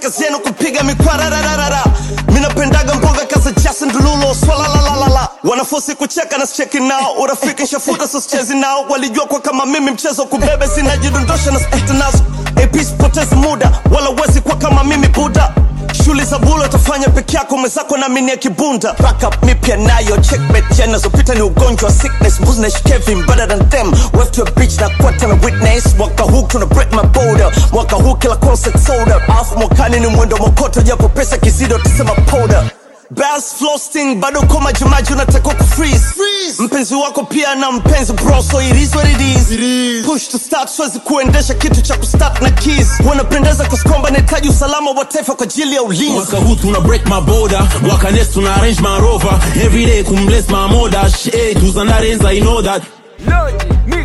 kazi yenu kupiga mikwara rararara. Minapendaga mboga kaza Justin Dululo swala la. Wanafosi kucheka na sicheki nao. Urafiki shafuta so sichezi nao. Walijua kwa kama mimi mchezo kubebe sinajidondosha na spita nazo. AP sipotezi muda wala wezi kwa kama mimi Buddha. Shuli za bula utafanya peke yako mwezako na mini ya kibunda. Backup mipya nayo checkmate jana zopita ni ugonjwa sickness. Business Kevin better than them. Wave to a bitch na kwata na witness. Mwaka huu tuna break my border. Mwaka huu kila concert sold out. Alfu mwakani ni mwendo mokoto japo pesa kizido tusema powder. Bass flossing bado koma jimaji unataka kufreeze. Mpenzi wako pia na mpenzi bro, so it is what it is. Push to start swezi kuendesha kitu cha kustart na keys. Wanapendeza kuskomba netaji usalama wa taifa kwa ajili ya ulinzi. Mwaka huu tuna break my border. Mwaka next tuna arrange my rover. Everyday kumbless my mother. Shit, tuzanarenza I know that. Loji,